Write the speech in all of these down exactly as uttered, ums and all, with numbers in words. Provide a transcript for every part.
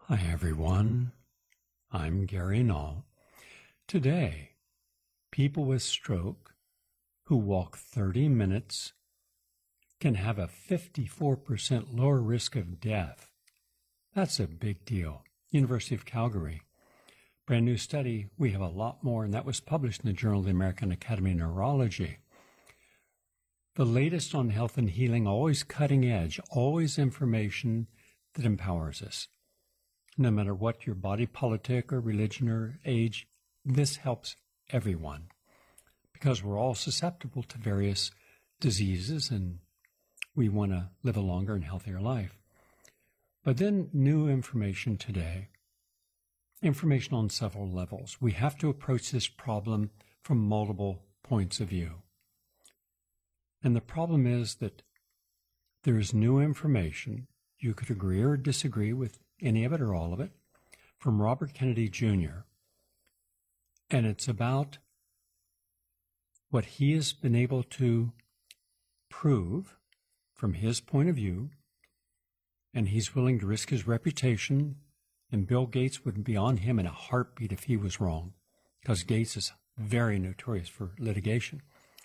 Hi, everyone. I'm Gary Null. Today, people with stroke who walk thirty minutes can have a fifty-four percent lower risk of death. That's a big deal. University of Calgary. Brand new study. We have a lot more, and that was published in the Journal of the American Academy of Neurology. The latest on health and healing, always cutting edge, always information that empowers us. No matter what your body politic or religion or age, this helps everyone because we're all susceptible to various diseases and we want to live a longer and healthier life. But then new information today, information on several levels. We have to approach this problem from multiple points of view. And the problem is that there is new information. You could agree or disagree with any of it or all of it, from Robert Kennedy Junior And it's about what he has been able to prove from his point of view, and he's willing to risk his reputation, and Bill Gates would be on him in a heartbeat if he was wrong, because Gates is very notorious for litigation.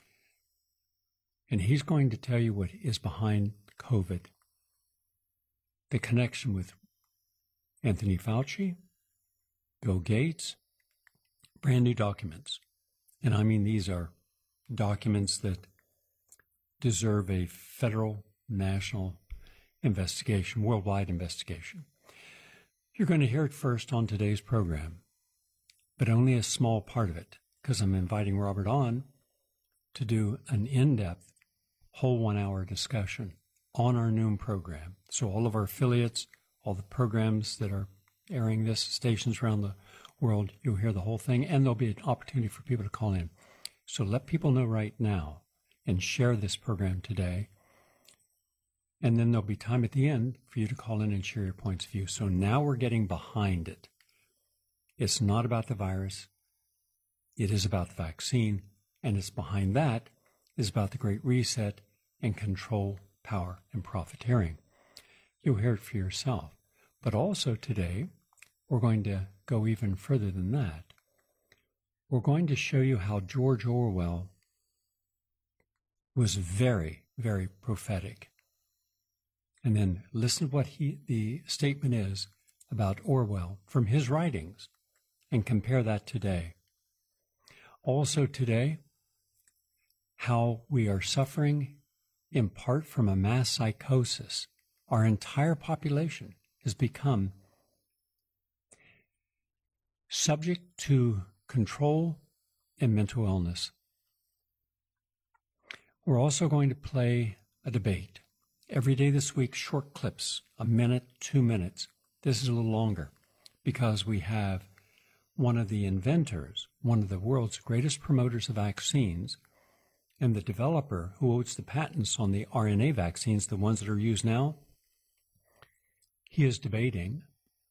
And he's going to tell you what is behind COVID, the connection with Anthony Fauci, Bill Gates, brand new documents. And I mean, these are documents that deserve a federal, national investigation, worldwide investigation. You're going to hear it first on today's program, but only a small part of it, because I'm inviting Robert on to do an in-depth, whole one-hour discussion on our noon program. So all of our affiliates, all the programs that are airing this, stations around the world, you'll hear the whole thing, and there'll be an opportunity for people to call in. So let people know right now and share this program today. And then there'll be time at the end for you to call in and share your points of view. So now we're getting behind it. It's not about the virus. It is about the vaccine. And it's behind that is about the Great Reset and control, power, and profiteering. You'll hear it for yourself. But also today, we're going to go even further than that. We're going to show you how George Orwell was very, very prophetic. And then listen to what he, the statement is about Orwell from his writings and compare that today. Also today, how we are suffering in part from a mass psychosis. Our entire population has become subject to control and mental illness. We're also going to play a debate. Every day this week, short clips, a minute, two minutes. This is a little longer because we have one of the inventors, one of the world's greatest promoters of vaccines, and the developer who owns the patents on the R N A vaccines, the ones that are used now. He is debating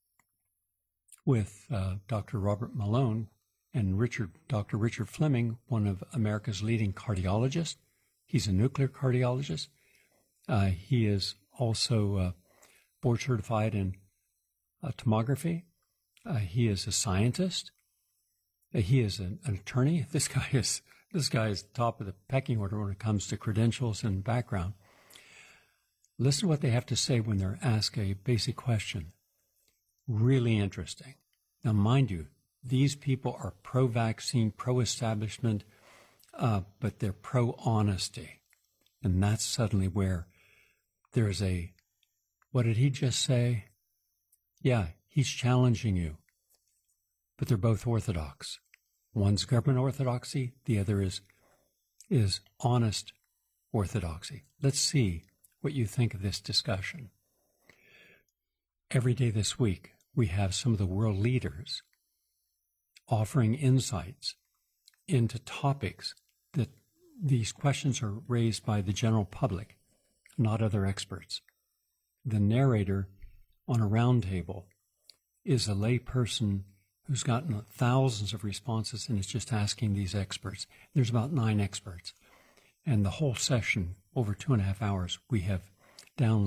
with uh, Doctor Robert Malone and Richard, Doctor Richard Fleming, one of America's leading cardiologists. He's a nuclear cardiologist. Uh, he is also uh, board certified in uh, tomography. Uh, he is a scientist. Uh, he is an, an attorney. This guy is this guy is top of the pecking order when it comes to credentials and background. Listen to what they have to say when they're asked a basic question. Really interesting. Now, mind you, these people are pro-vaccine, pro-establishment, uh, but they're pro-honesty. And that's suddenly where there's a, what did he just say? Yeah, he's challenging you. But they're both orthodox. One's government orthodoxy, the other is, is honest orthodoxy. Let's see what you think of this discussion. Every day this week, we have some of the world leaders offering insights into topics that these questions are raised by the general public, not other experts. The narrator on a roundtable is a lay person who's gotten thousands of responses and is just asking these experts. There's about nine experts. And the whole session, over two and a half hours, we have downloaded.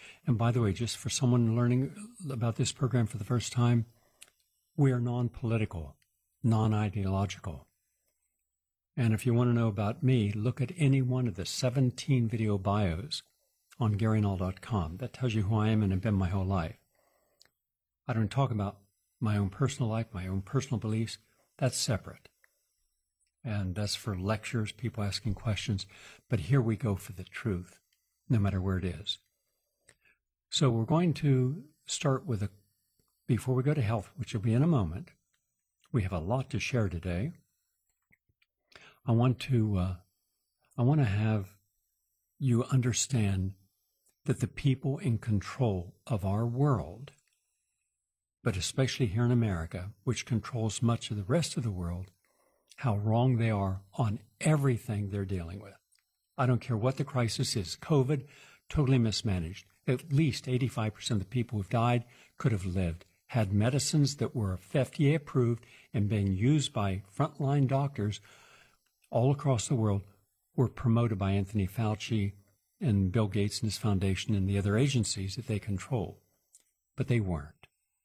And by the way, just for someone learning about this program for the first time, we are non-political, non-ideological. And if you want to know about me, look at any one of the seventeen video bios on Gary Null dot com. That tells you who I am and have been my whole life. I don't talk about my own personal life, my own personal beliefs. That's separate. And that's for lectures, people asking questions. But here we go for the truth, no matter where it is. So we're going to start with a, before we go to health, which will be in a moment, we have a lot to share today. I want to, uh, I want to have you understand that the people in control of our world, but especially here in America, which controls much of the rest of the world, how wrong they are on everything they're dealing with. I don't care what the crisis is. COVID, totally mismanaged. At least eighty-five percent of the people who've died could have lived, had medicines that were F D A approved and being used by frontline doctors all across the world, were promoted by Anthony Fauci and Bill Gates and his foundation and the other agencies that they control. But they weren't.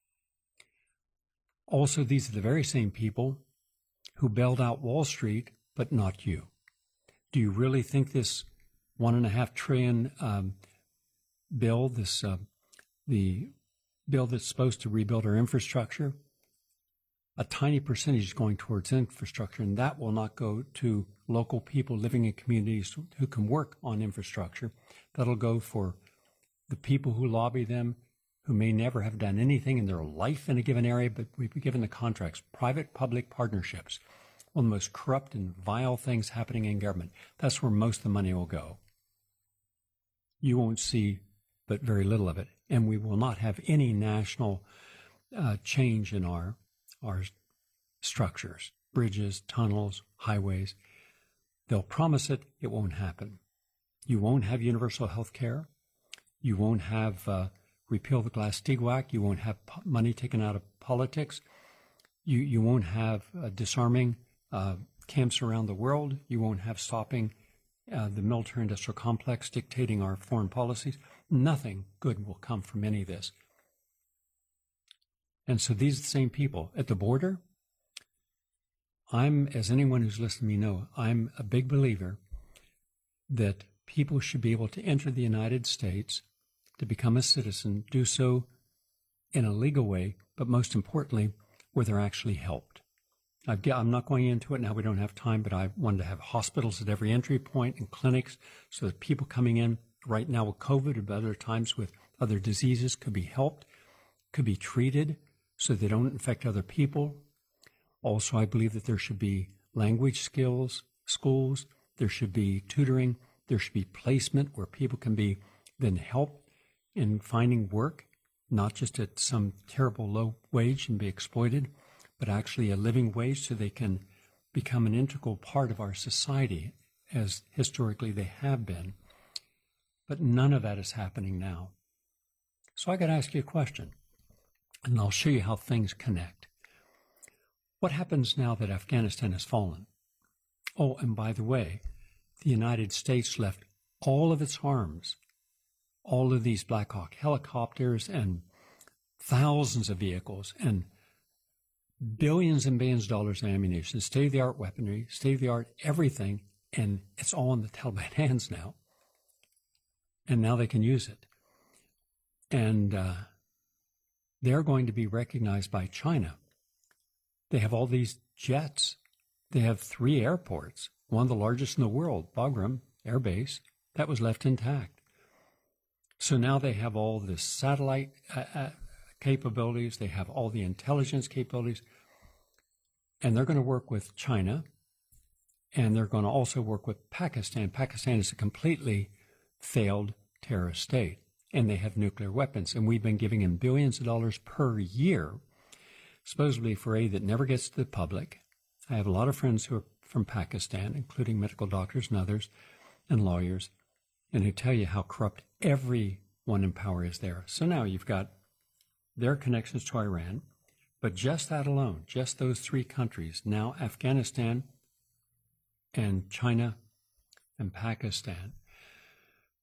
Also, these are the very same people who bailed out Wall Street, but not you. Do you really think this one and a half trillion um, bill, this uh, the bill that's supposed to rebuild our infrastructure, a tiny percentage is going towards infrastructure, and that will not go to local people living in communities who can work on infrastructure. That'll go for the people who lobby them, who may never have done anything in their life in a given area, but we've been given the contracts, private-public partnerships, one of the most corrupt and vile things happening in government. That's where most of the money will go. You won't see but very little of it, and we will not have any national uh, change in our, our structures, bridges, tunnels, highways. They'll promise it, it won't happen. You won't have universal health care. You won't have uh, repeal the Glass-Steagall Act. You won't have po- money taken out of politics. You, you won't have uh, disarming uh, camps around the world. You won't have stopping uh, the military-industrial complex dictating our foreign policies. Nothing good will come from any of this. And so these are the same people. At the border, I'm, as anyone who's listened to me know, I'm a big believer that people should be able to enter the United States, to become a citizen, do so in a legal way, but most importantly, where they're actually helped. I've, I'm not going into it now, we don't have time, but I wanted to have hospitals at every entry point and clinics so that people coming in right now with COVID or other times with other diseases could be helped, could be treated so they don't infect other people. Also, I believe that there should be language skills, schools, there should be tutoring, there should be placement where people can be then helped in finding work, not just at some terrible low wage and be exploited, but actually a living wage so they can become an integral part of our society as historically they have been. But none of that is happening now. So I got to ask you a question, and I'll show you how things connect. What happens now that Afghanistan has fallen? Oh, and by the way, the United States left all of its arms, all of these Black Hawk helicopters and thousands of vehicles and billions and billions of dollars in ammunition, state-of-the-art weaponry, state-of-the-art everything, and it's all in the Taliban hands now. And now they can use it. And uh, they're going to be recognized by China. They have all these jets. They have three airports, one of the largest in the world, Bagram Air Base, that was left intact. So now they have all this satellite uh, uh, capabilities. They have all the intelligence capabilities. And they're going to work with China. And they're going to also work with Pakistan. Pakistan is a completely failed terrorist state, and they have nuclear weapons. And we've been giving them billions of dollars per year, supposedly for aid that never gets to the public. I have a lot of friends who are from Pakistan, including medical doctors and others, and lawyers, and who tell you how corrupt everyone in power is there. So now you've got their connections to Iran, but just that alone, just those three countries, now Afghanistan and China and Pakistan.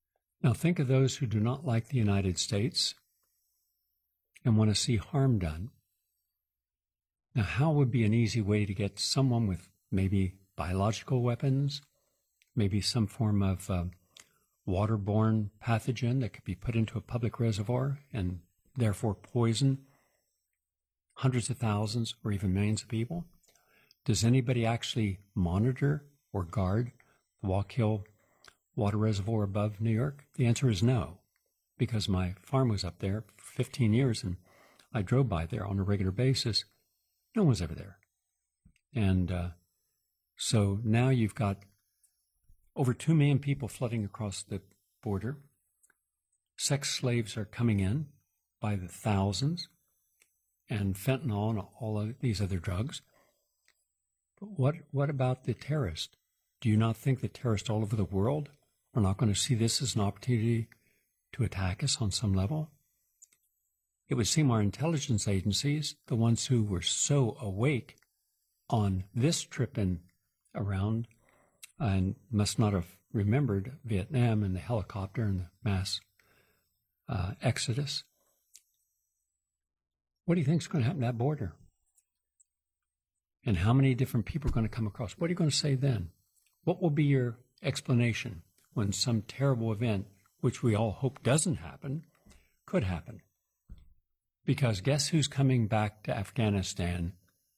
Now think of those who do not like the United States and want to see harm done. Now, how would be an easy way to get someone with maybe biological weapons, maybe some form of uh, waterborne pathogen that could be put into a public reservoir and therefore poison hundreds of thousands or even millions of people? Does anybody actually monitor or guard the Wallkill water reservoir above New York? The answer is no, because my farm was up there for fifteen years and I drove by there on a regular basis. No one was ever there. And uh, so now you've got over two million people flooding across the border. Sex slaves are coming in by the thousands, and fentanyl and all of these other drugs. But what, what about the terrorists? Do you not think that terrorists all over the world are not going to see this as an opportunity to attack us on some level? It would seem our intelligence agencies, the ones who were so awake on this trip in around and must not have remembered Vietnam and the helicopter and the mass uh, exodus. What do you think is going to happen to that border? And how many different people are going to come across? What are you going to say then? What will be your explanation when some terrible event, which we all hope doesn't happen, could happen? Because guess who's coming back to Afghanistan?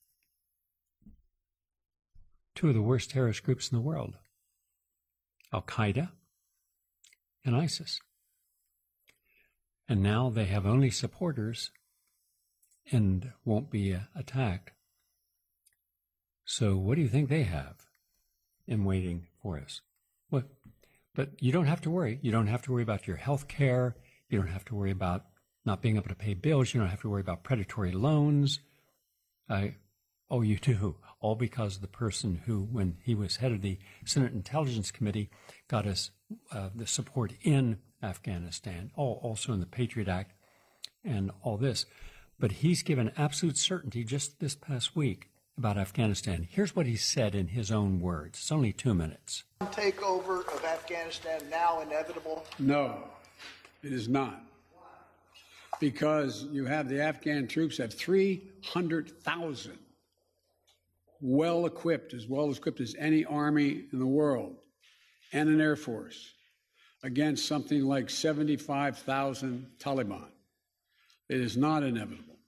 Two of the worst terrorist groups in the world, Al-Qaeda and ISIS. And now they have only supporters and won't be uh, attacked. So what do you think they have in waiting for us? What? But you don't have to worry. You don't have to worry about your health care. You don't have to worry about not being able to pay bills. You don't have to worry about predatory loans. Uh, oh, you do. All because of the person who, when he was head of the Senate Intelligence Committee, got us uh, the support in Afghanistan, all, also in the Patriot Act and all this. But he's given absolute certainty just this past week about Afghanistan. Here's what he said in his own words. It's only two minutes. Takeover of Afghanistan now inevitable? No, it is not. Because you have the Afghan troops have three hundred thousand well equipped, as well equipped as any army in the world, and an air force against something like seventy-five thousand Taliban. It is not inevitable.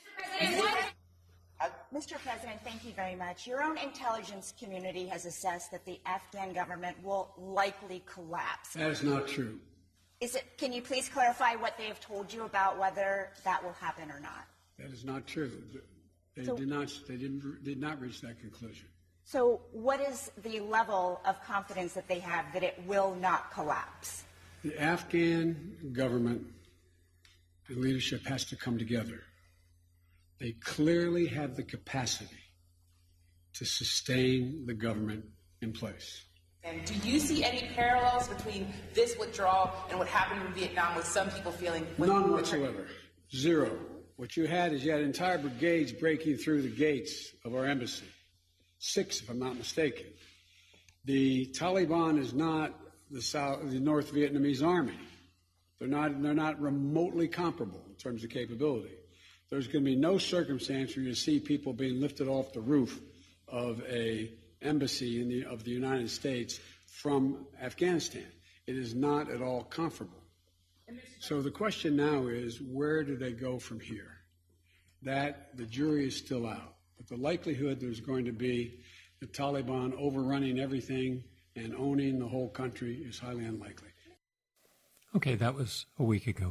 Mister President, thank you very much. Your own intelligence community has assessed that the Afghan government will likely collapse. That is not true. Is it? Can you please clarify what they have told you about whether that will happen or not? That is not true. They So- did not. They didn't. Did not reach that conclusion. So what is the level of confidence that they have that it will not collapse? The Afghan government and leadership has to come together. They clearly have the capacity to sustain the government in place. And do you see any parallels between this withdrawal and what happened in Vietnam, with some people feeling... None whatsoever. Zero. What you had is you had entire brigades breaking through the gates of our embassy. Six, if I'm not mistaken. The Taliban is not the South, the North Vietnamese army. They're not, they're not remotely comparable in terms of capability. There's going to be no circumstance where you see people being lifted off the roof of a embassy in the, of the United States from Afghanistan. It is not at all comparable. So the question now is, where do they go from here? That, the jury is still out. But the likelihood there's going to be the Taliban overrunning everything and owning the whole country is highly unlikely. Okay, that was a week ago.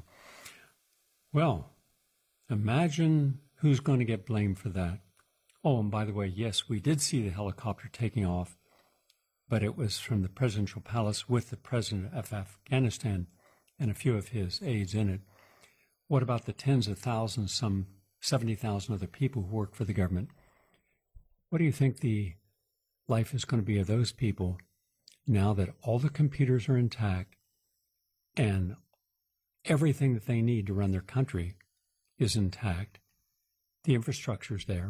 Well, imagine who's going to get blamed for that. Oh, and by the way, yes, we did see the helicopter taking off, but it was from the presidential palace with the president of Afghanistan and a few of his aides in it. What about the tens of thousands, some seventy thousand other people who work for the government? What do you think the life is going to be of those people now that all the computers are intact and everything that they need to run their country is intact? The infrastructure is there.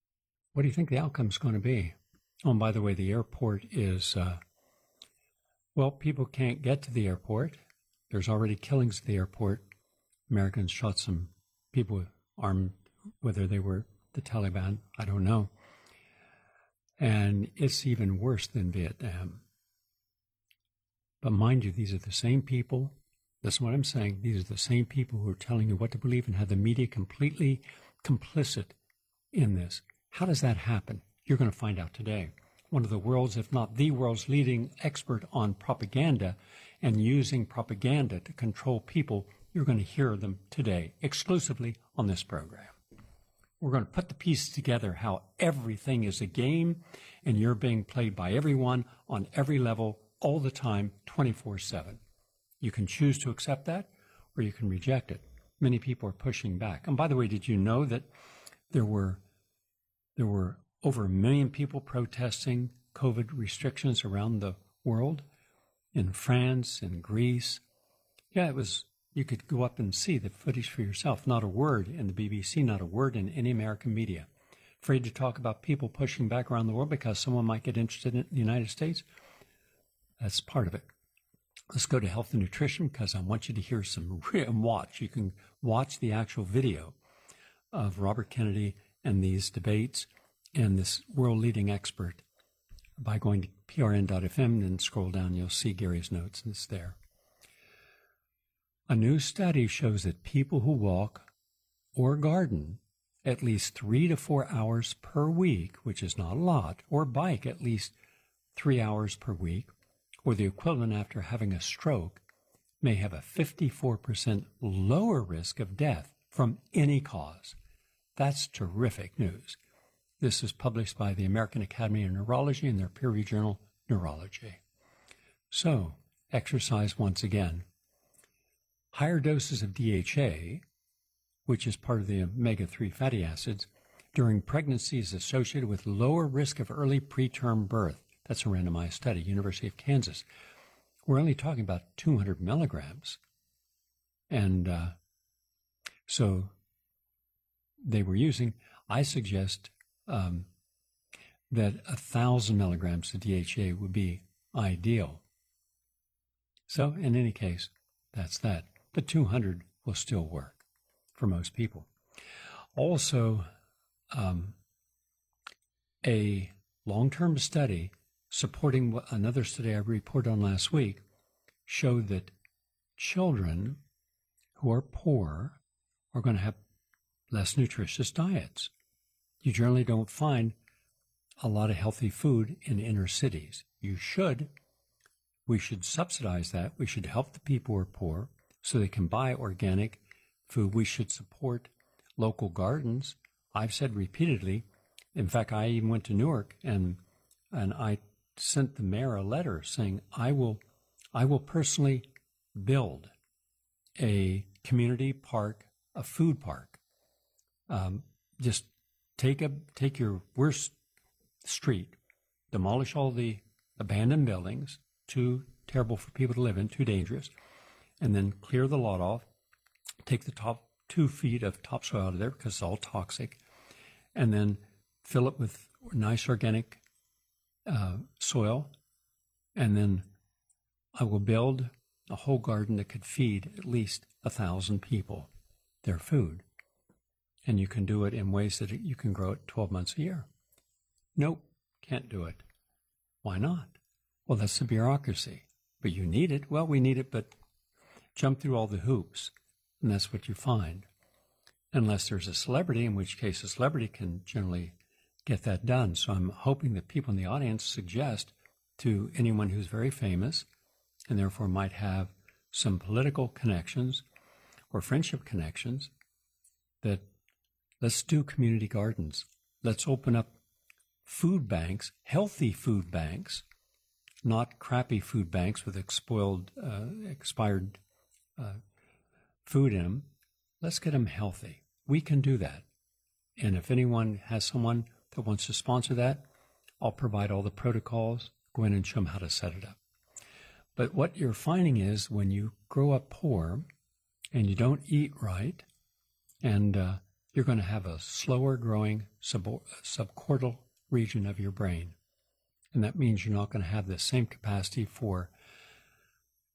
What do you think the outcome is going to be? Oh, and by the way, the airport is uh, Well, people can't get to the airport. There's already killings at the airport. Americans shot some people armed, whether they were the Taliban, I don't know. And it's even worse than Vietnam. But mind you, these are the same people. That's what I'm saying. These are the same people who are telling you what to believe and have the media completely complicit in this. How does that happen? You're going to find out today. One of the world's, if not the world's leading expert on propaganda and using propaganda to control people. You're going to hear them today exclusively on this program. We're going to put the pieces together how everything is a game and you're being played by everyone on every level all the time, twenty-four seven. You can choose to accept that or you can reject it. Many people are pushing back. And by the way, did you know that there were there were over a million people protesting COVID restrictions around the world? In France, in Greece. Yeah, it was, you could go up and see the footage for yourself. Not a word in the B B C, not a word in any American media. Afraid to talk about people pushing back around the world because someone might get interested in the United States? That's part of it. Let's go to health and nutrition because I want you to hear some real, and watch. You can watch the actual video of Robert Kennedy and these debates and this world-leading expert by going to P R N dot F M and scroll down. You'll see Gary's notes, and it's there. A new study shows that people who walk or garden at least three to four hours per week, which is not a lot, or bike at least three hours per week, or the equivalent after having a stroke, may have a fifty-four percent lower risk of death from any cause. That's terrific news. This is published by the American Academy of Neurology in their peer-reviewed journal, Neurology. So, exercise once again. Higher doses of D H A, which is part of the omega three fatty acids, during pregnancy is associated with lower risk of early preterm birth. That's a randomized study, University of Kansas. We're only talking about two hundred milligrams. And uh, so they were using, I suggest um, that one thousand milligrams of D H A would be ideal. So in any case, that's that. But two hundred will still work for most people. Also, um, a long-term study supporting what another study I reported on last week showed that children who are poor are going to have less nutritious diets. You generally don't find a lot of healthy food in inner cities. You should. We should subsidize that. We should help the people who are poor so they can buy organic food. We should support local gardens. I've said repeatedly, in fact, I even went to Newark and and I sent the mayor a letter saying, I will, I will personally build a community park, a food park. Um, just take a take your worst street, demolish all the abandoned buildings, too terrible for people to live in, too dangerous, and then clear the lot off, take the top two feet of topsoil out of there because it's all toxic, and then fill it with nice organic uh, soil, and then I will build a whole garden that could feed at least a thousand people their food. And you can do it in ways that you can grow it twelve months a year. Nope, can't do it. Why not? Well, that's the bureaucracy. But you need it. Well, we need it, but jump through all the hoops, and that's what you find. Unless there's a celebrity, in which case a celebrity can generally get that done. So I'm hoping that people in the audience suggest to anyone who's very famous and therefore might have some political connections or friendship connections that let's do community gardens. Let's open up food banks, healthy food banks, not crappy food banks with spoiled, uh, expired uh, food in them. Let's get them healthy. We can do that. And if anyone has someone that wants to sponsor that, I'll provide all the protocols, go in and show them how to set it up. But what you're finding is when you grow up poor and you don't eat right, and uh, you're going to have a slower growing sub- subcortical region of your brain. And that means you're not going to have the same capacity for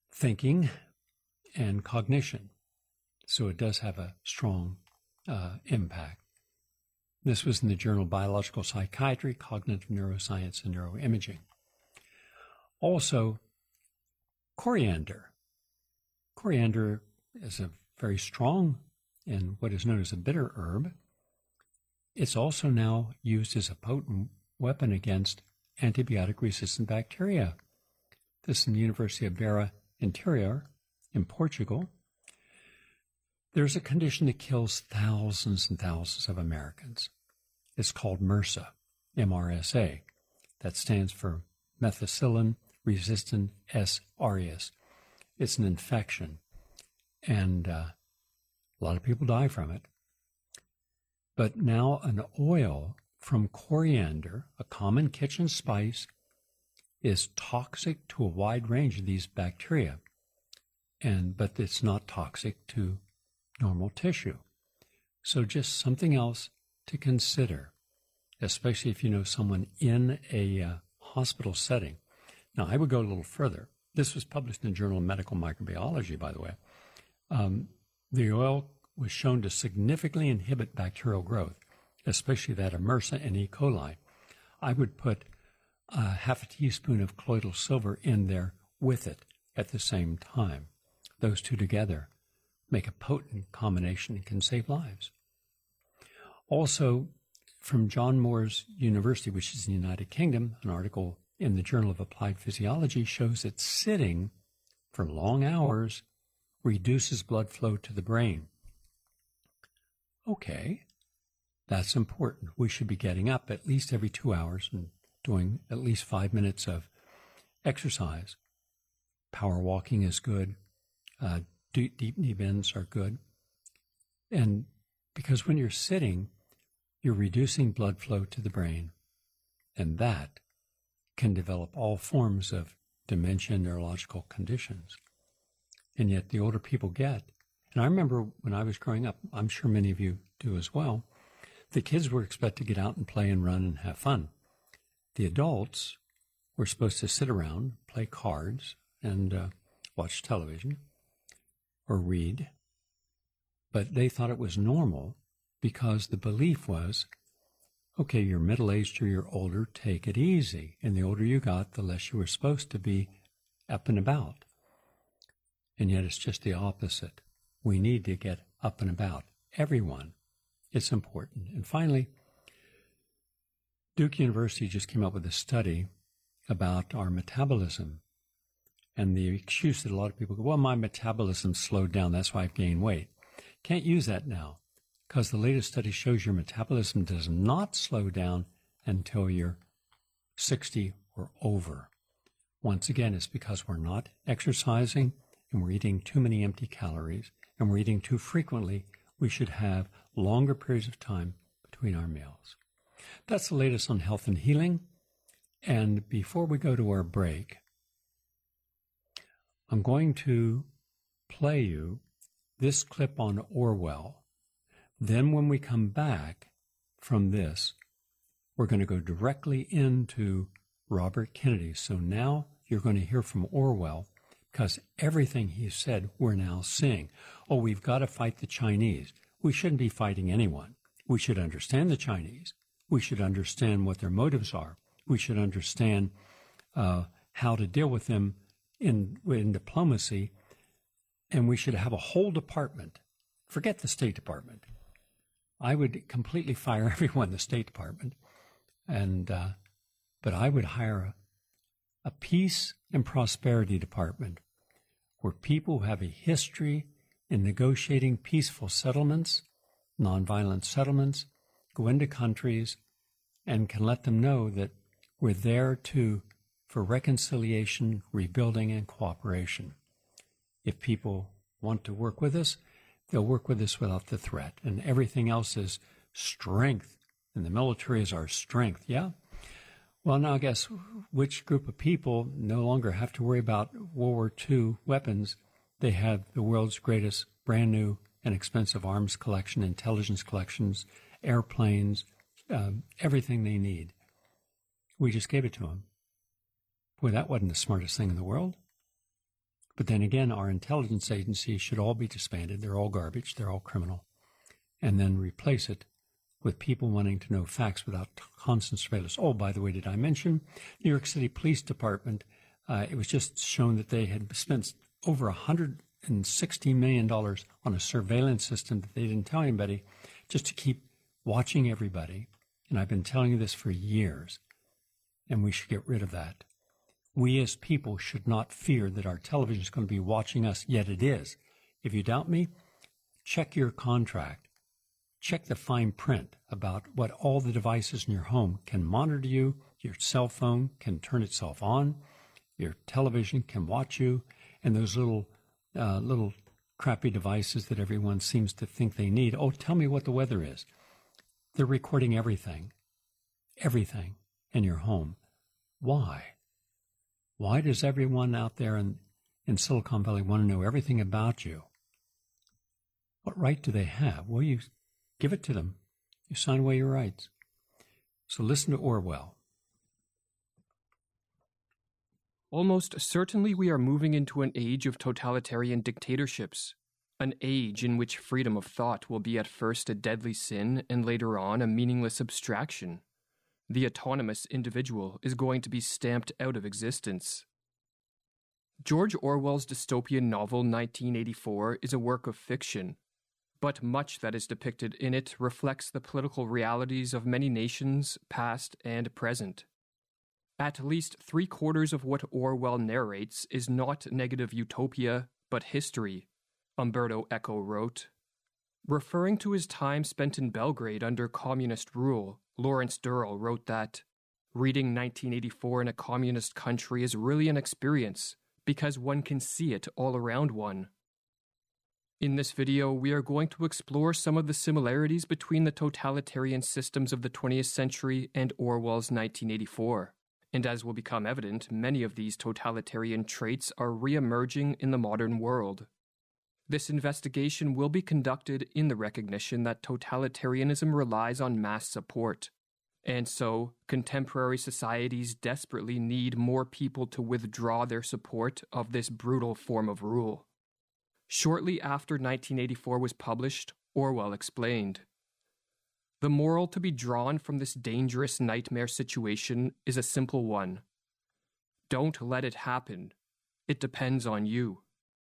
thinking and cognition. So it does have a strong uh, impact. This was in the Journal of Biological Psychiatry, Cognitive Neuroscience, and Neuroimaging. Also, coriander. Coriander is a very strong and what is known as a bitter herb. It's also now used as a potent weapon against antibiotic-resistant bacteria. This is in the University of Beira Interior in Portugal. There's a condition that kills thousands and thousands of Americans. It's called MRSA, M R S A. That stands for methicillin-resistant S. aureus. It's an infection, and uh, a lot of people die from it. But now an oil from coriander, a common kitchen spice, is toxic to a wide range of these bacteria, and but it's not toxic to normal tissue. So just something else to consider, especially if you know someone in a uh, hospital setting. Now, I would go a little further. This was published in the Journal of Medical Microbiology, by the way. Um, the oil was shown to significantly inhibit bacterial growth, especially that of MRSA and E. coli. I would put uh, half a teaspoon of colloidal silver in there with it at the same time. Those two together make a potent combination and can save lives. Also, from John Moores University, which is in the United Kingdom, an article in the Journal of Applied Physiology shows that sitting for long hours reduces blood flow to the brain. Okay, that's important. We should be getting up at least every two hours and doing at least five minutes of exercise. Power walking is good. Uh, deep, deep knee bends are good. And because when you're sitting, you're reducing blood flow to the brain, and that can develop all forms of dementia and neurological conditions. And yet the older people get, and I remember when I was growing up, I'm sure many of you do as well, the kids were expected to get out and play and run and have fun. The adults were supposed to sit around, play cards, and uh, watch television or read. But they thought it was normal because the belief was, okay, you're middle-aged or you're older, take it easy. And the older you got, the less you were supposed to be up and about. And yet it's just the opposite. We need to get up and about. Everyone. It's important. And finally, Duke University just came up with a study about our metabolism. And the excuse that a lot of people go, well, my metabolism slowed down, that's why I've gained weight. Can't use that now, because the latest study shows your metabolism does not slow down until you're sixty or over. Once again, it's because we're not exercising and we're eating too many empty calories and we're eating too frequently. We should have longer periods of time between our meals. That's the latest on health and healing. And before we go to our break, I'm going to play you this clip on Orwell. Then when we come back from this, we're going to go directly into Robert Kennedy. So now you're going to hear from Orwell, because everything he said we're now seeing. Oh, we've got to fight the Chinese. We shouldn't be fighting anyone. We should understand the Chinese. We should understand what their motives are. We should understand uh, how to deal with them in, in diplomacy. And we should have a whole department. Forget the State Department. I would completely fire everyone in the State Department. And uh, but I would hire a, a peace and prosperity department where people who have a history in negotiating peaceful settlements, nonviolent settlements, go into countries and can let them know that we're there to for reconciliation, rebuilding, and cooperation. If people want to work with us, they'll work with us without the threat. And everything else is strength. And the military is our strength, yeah? Well, now guess which group of people no longer have to worry about World War Two weapons. They have the world's greatest brand new and expensive arms collection, intelligence collections, airplanes, um, everything they need. We just gave it to them. Boy, that wasn't the smartest thing in the world. But then again, our intelligence agencies should all be disbanded. They're all garbage. They're all criminal. And then replace it with people wanting to know facts without constant surveillance. Oh, by the way, did I mention New York City Police Department? Uh, it was just shown that they had spent over one hundred sixty million dollars on a surveillance system that they didn't tell anybody, just to keep watching everybody. And I've been telling you this for years, and we should get rid of that. We as people should not fear that our television is going to be watching us, yet it is. If you doubt me, check your contract. Check the fine print about what all the devices in your home can monitor you. Your cell phone can turn itself on. Your television can watch you. And those little uh, little crappy devices that everyone seems to think they need. Oh, tell me what the weather is. They're recording everything, everything in your home. Why? Why does everyone out there in, in Silicon Valley want to know everything about you? What right do they have? Well, you give it to them. You sign away your rights. So listen to Orwell. Almost certainly we are moving into an age of totalitarian dictatorships, an age in which freedom of thought will be at first a deadly sin and later on a meaningless abstraction. The autonomous individual is going to be stamped out of existence. George Orwell's dystopian novel nineteen eighty-four is a work of fiction, but much that is depicted in it reflects the political realities of many nations, past and present. At least three-quarters of what Orwell narrates is not negative utopia, but history, Umberto Eco wrote. Referring to his time spent in Belgrade under communist rule, Lawrence Durrell wrote that, "Reading nineteen eighty-four in a communist country is really an experience, because one can see it all around one." In this video, we are going to explore some of the similarities between the totalitarian systems of the twentieth century and Orwell's nineteen eighty-four. And as will become evident, many of these totalitarian traits are re-emerging in the modern world. This investigation will be conducted in the recognition that totalitarianism relies on mass support, and so contemporary societies desperately need more people to withdraw their support of this brutal form of rule. Shortly after nineteen eighty-four was published, Orwell explained, "The moral to be drawn from this dangerous nightmare situation is a simple one. Don't let it happen. It depends on you."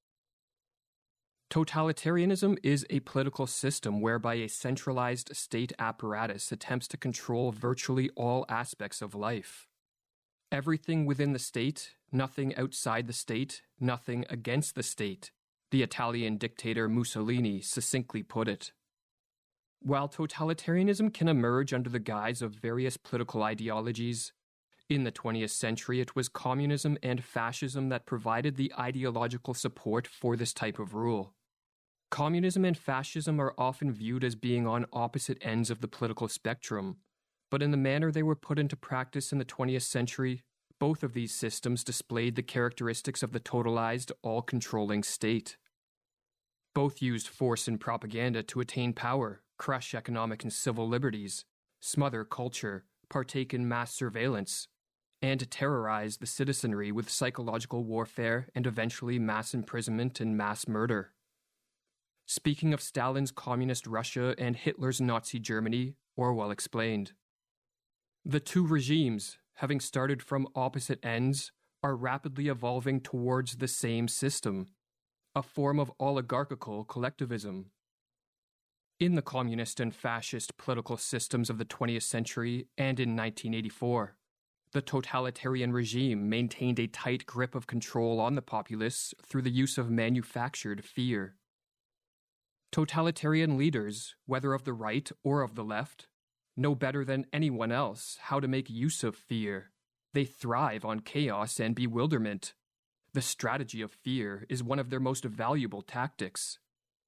Totalitarianism is a political system whereby a centralized state apparatus attempts to control virtually all aspects of life. Everything within the state, nothing outside the state, nothing against the state, the Italian dictator Mussolini succinctly put it. While totalitarianism can emerge under the guise of various political ideologies, in the twentieth century it was communism and fascism that provided the ideological support for this type of rule. Communism and fascism are often viewed as being on opposite ends of the political spectrum, but in the manner they were put into practice in the twentieth century, both of these systems displayed the characteristics of the totalized, all-controlling state. Both used force and propaganda to attain power, crush economic and civil liberties, smother culture, partake in mass surveillance, and terrorize the citizenry with psychological warfare and eventually mass imprisonment and mass murder. Speaking of Stalin's communist Russia and Hitler's Nazi Germany, Orwell explained, "The two regimes, having started from opposite ends, are rapidly evolving towards the same system, a form of oligarchical collectivism. In the communist and fascist political systems of the twentieth century and in nineteen eighty-four, the totalitarian regime maintained a tight grip of control on the populace through the use of manufactured fear. Totalitarian leaders, whether of the right or of the left, know better than anyone else how to make use of fear. They thrive on chaos and bewilderment. The strategy of fear is one of their most valuable tactics."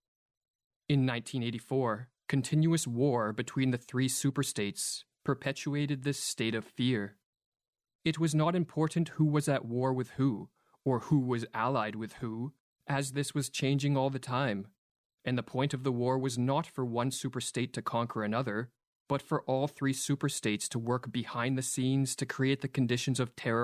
In nineteen eighty-four, continuous war between the three superstates perpetuated this state of fear. It was not important who was at war with who, or who was allied with who, as this was changing all the time, and the point of the war was not for one superstate to conquer another, but for all three superstates to work behind the scenes to create the conditions of terror,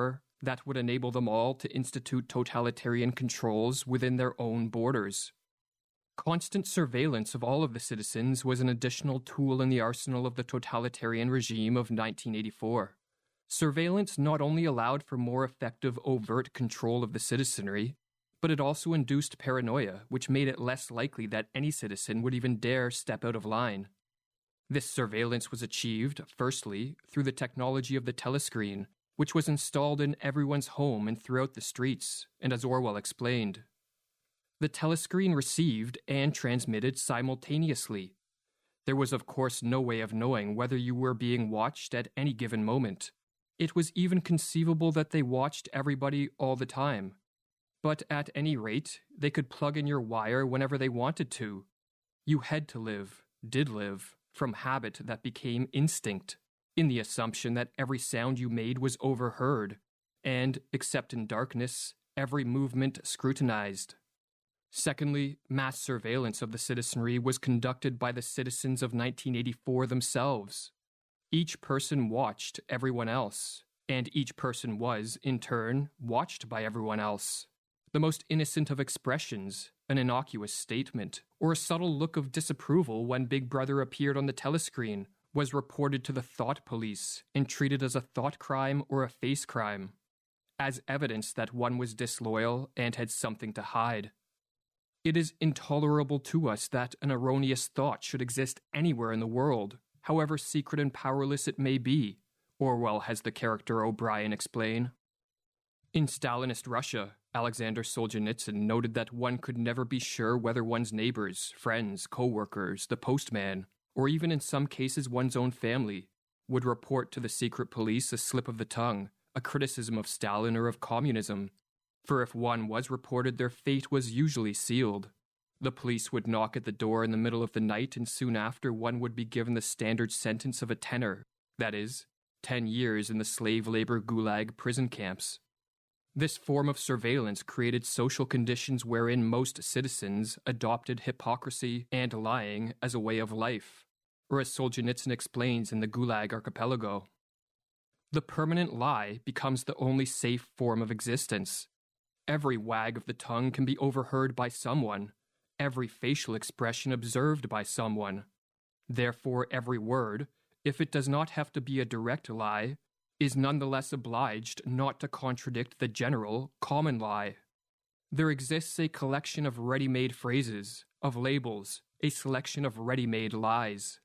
that would enable them all to institute totalitarian controls within their own borders. Constant surveillance of all of the citizens was an additional tool in the arsenal of the totalitarian regime of nineteen eighty-four. Surveillance not only allowed for more effective overt control of the citizenry, but it also induced paranoia, which made it less likely that any citizen would even dare step out of line. This surveillance was achieved, firstly, through the technology of the telescreen, which was installed in everyone's home and throughout the streets, and as Orwell explained. The telescreen received and transmitted simultaneously. There was, of course, no way of knowing whether you were being watched at any given moment. It was even conceivable that they watched everybody all the time. But at any rate, they could plug in your wire whenever they wanted to. You had to live, did live, from habit that became instinct, in the assumption that every sound you made was overheard, and, except in darkness, every movement scrutinized. Secondly, mass surveillance of the citizenry was conducted by the citizens of nineteen eighty-four themselves. Each person watched everyone else, and each person was, in turn, watched by everyone else. The most innocent of expressions, an innocuous statement, or a subtle look of disapproval when Big Brother appeared on the telescreen, was reported to the thought police and treated as a thought crime or a face crime, as evidence that one was disloyal and had something to hide. It is intolerable to us that an erroneous thought should exist anywhere in the world, however secret and powerless it may be, Orwell has the character O'Brien explain. In Stalinist Russia, Alexander Solzhenitsyn noted that one could never be sure whether one's neighbors, friends, co-workers, the postman, or even in some cases one's own family, would report to the secret police a slip of the tongue, a criticism of Stalin or of communism, for if one was reported, their fate was usually sealed. The police would knock at the door in the middle of the night, and soon after one would be given the standard sentence of a tenor, that is, ten years in the slave labor gulag prison camps. This form of surveillance created social conditions wherein most citizens adopted hypocrisy and lying as a way of life, or as Solzhenitsyn explains in the Gulag Archipelago. The permanent lie becomes the only safe form of existence. Every wag of the tongue can be overheard by someone, every facial expression observed by someone. Therefore, every word, if it does not have to be a direct lie, is nonetheless obliged not to contradict the general, common lie. There exists a collection of ready-made phrases, of labels, a selection of ready-made lies.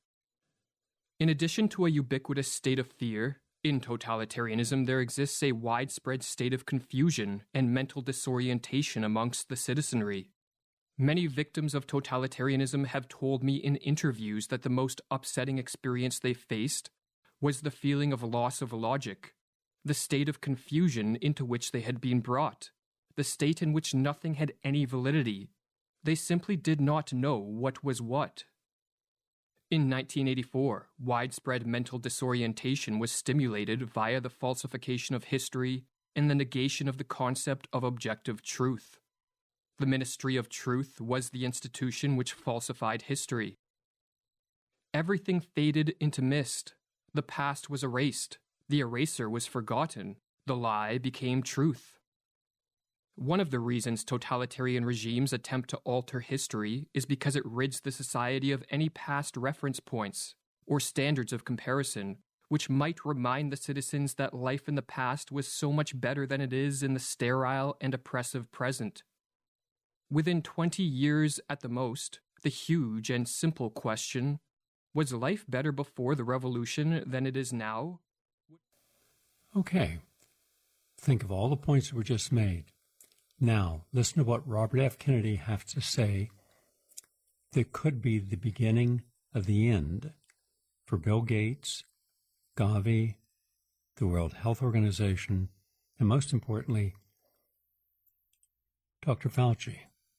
In addition to a ubiquitous state of fear, in totalitarianism there exists a widespread state of confusion and mental disorientation amongst the citizenry. Many victims of totalitarianism have told me in interviews that the most upsetting experience they faced was the feeling of loss of logic, the state of confusion into which they had been brought, the state in which nothing had any validity. They simply did not know what was what. In nineteen eighty-four, widespread mental disorientation was stimulated via the falsification of history and the negation of the concept of objective truth. The Ministry of Truth was the institution which falsified history. Everything faded into mist. The past was erased. The eraser was forgotten. The lie became truth. One of the reasons totalitarian regimes attempt to alter history is because it rids the society of any past reference points or standards of comparison, which might remind the citizens that life in the past was so much better than it is in the sterile and oppressive present. Within twenty years at the most, the huge and simple question, was life better before the revolution than it is now? Okay. Think of all the points that were just made. Now, listen to what Robert F. Kennedy has to say that could be the beginning of the end for Bill Gates, Gavi, the World Health Organization, and most importantly, Doctor Fauci.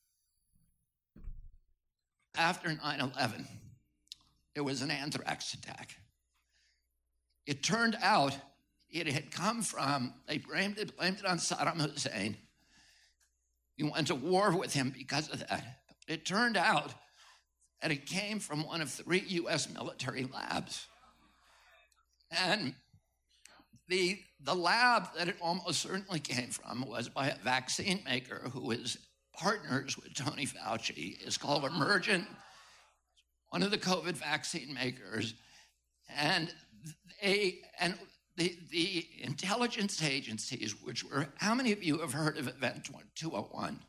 After nine eleven, it was an anthrax attack. It turned out it had come from, they blamed it, blamed it on Saddam Hussein. We went to war with him because of that. It turned out that it came from one of three U S military labs. And The, the lab that it almost certainly came from was by a vaccine maker who is partners with Tony Fauci. It's called Emergent, one of the COVID vaccine makers. And they, and the, the intelligence agencies, which were, how many of you have heard of Event two oh one?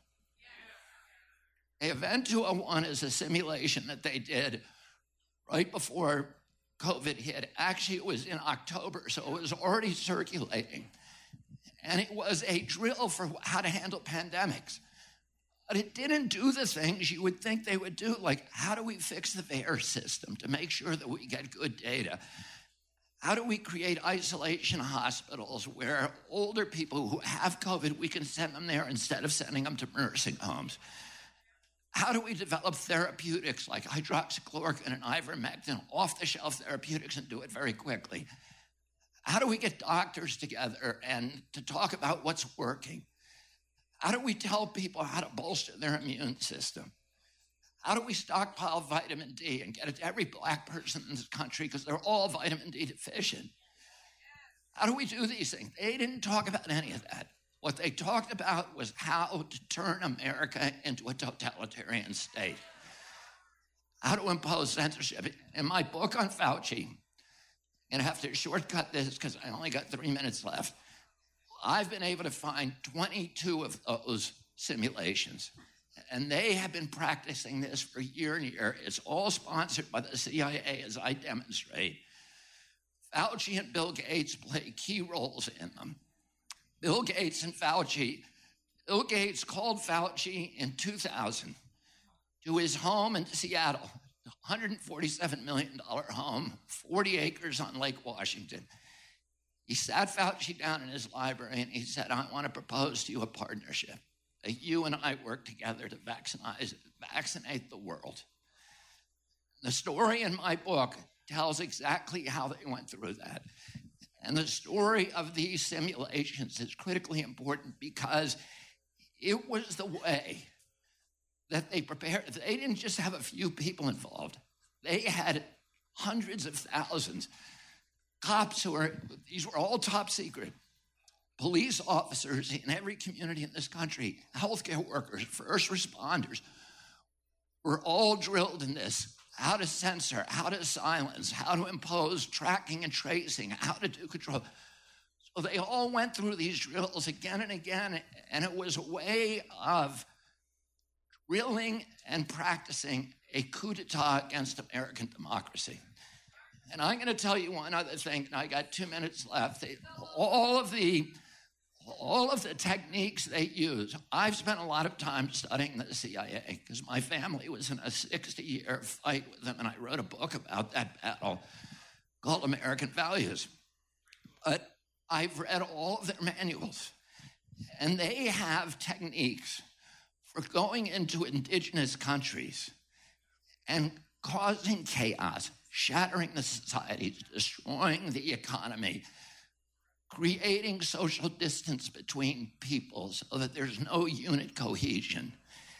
Event two oh one is a simulation that they did right before COVID hit. Actually, it was in October, so it was already circulating. And it was a drill for how to handle pandemics. But it didn't do the things you would think they would do, like how do we fix the V A E R system to make sure that we get good data? How do we create isolation hospitals where older people who have COVID, we can send them there instead of sending them to nursing homes? How do we develop therapeutics like hydroxychloroquine and ivermectin, off-the-shelf therapeutics, and do it very quickly? How do we get doctors together and to talk about what's working? How do we tell people how to bolster their immune system? How do we stockpile vitamin D and get it to every black person in this country because they're all vitamin D deficient? How do we do these things? They didn't talk about any of that. What they talked about was how to turn America into a totalitarian state. How to impose censorship. In my book on Fauci, and I have to shortcut this because I only got three minutes left, I've been able to find twenty-two of those simulations. And they have been practicing this for year and year. It's all sponsored by the C I A, as I demonstrate. Fauci and Bill Gates play key roles in them. Bill Gates and Fauci, Bill Gates called Fauci in two thousand to his home in Seattle, one hundred forty-seven million dollars home, forty acres on Lake Washington. He sat Fauci down in his library and he said, I want to propose to you a partnership. That you and I work together to vaccinate, vaccinate the world. The story in my book tells exactly how they went through that. And the story of these simulations is critically important because it was the way that they prepared. They didn't just have a few people involved. They had hundreds of thousands. Cops who were, these were all top secret. Police officers in every community in this country, healthcare workers, first responders, were all drilled in this. How to censor, how to silence, how to impose tracking and tracing, how to do control. So they all went through these drills again and again, and it was a way of drilling and practicing a coup d'etat against American democracy. And I'm going to tell you one other thing, and I got two minutes left. They, all of the All of the techniques they use, I've spent a lot of time studying the C I A because my family was in a sixty-year fight with them, and I wrote a book about that battle called American Values. But I've read all of their manuals, and they have techniques for going into indigenous countries and causing chaos, shattering the societies, destroying the economy, creating social distance between people so that there's no unit cohesion.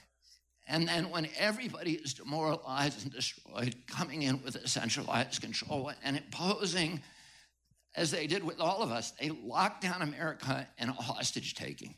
And then when everybody is demoralized and destroyed, coming in with a centralized control and imposing, as they did with all of us, they locked down America in a hostage taking.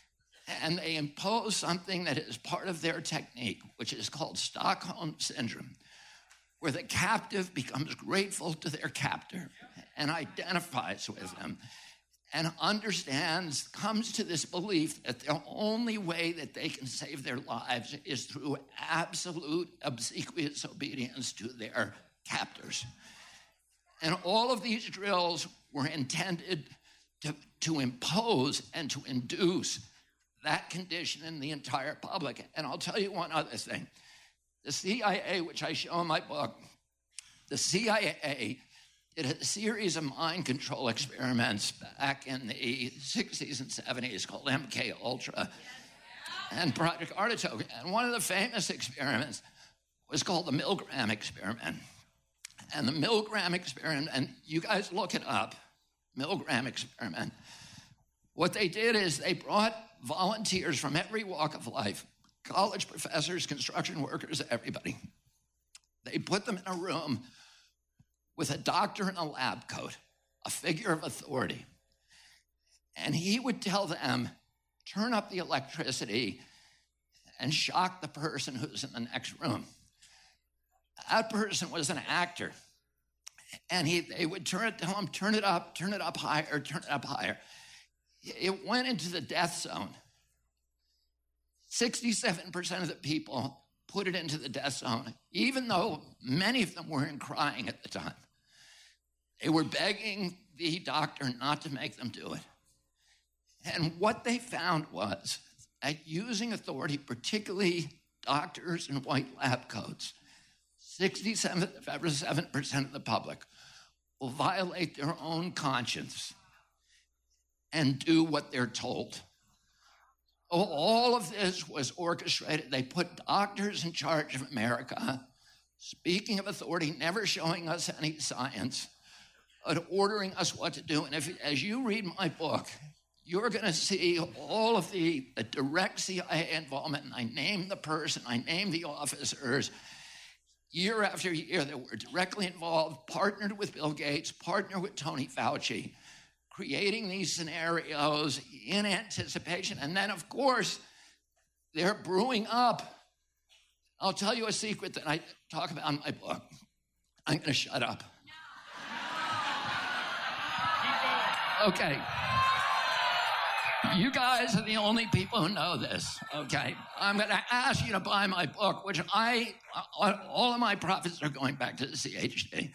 And they impose something that is part of their technique, which is called Stockholm Syndrome, where the captive becomes grateful to their captor and identifies with them and understands, comes to this belief that the only way that they can save their lives is through absolute obsequious obedience to their captors. And all of these drills were intended to, to impose and to induce that condition in the entire public. And I'll tell you one other thing. The C I A, which I show in my book, the C I A did a series of mind control experiments back in the sixties and seventies called M K Ultra and Project Artichoke. And one of the famous experiments was called the Milgram experiment. And the Milgram experiment, and you guys look it up, Milgram experiment. What they did is they brought volunteers from every walk of life, college professors, construction workers, everybody. They put them in a room with a doctor in a lab coat, a figure of authority. And he would tell them, turn up the electricity and shock the person who's in the next room. That person was an actor. And he, they would turn it, tell him, turn it up, turn it up higher, turn it up higher. It went into the death zone. sixty-seven percent of the people put it into the death zone, even though many of them weren't crying at the time. They were begging the doctor not to make them do it. And what they found was that using authority, particularly doctors in white lab coats, sixty-seven percent of the public will violate their own conscience and do what they're told. All of this was orchestrated. They put doctors in charge of America, speaking of authority, never showing us any science, but ordering us what to do. And if, as you read my book, you're going to see all of the, the direct C I A involvement. And I name the person, I name the officers, year after year that were directly involved, partnered with Bill Gates, partnered with Tony Fauci, creating these scenarios in anticipation. And then, of course, they're brewing up. I'll tell you a secret that I talk about in my book. I'm going to shut up. Okay. You guys are the only people who know this, okay? I'm going to ask you to buy my book, which I, all of my profits are going back to the C H D.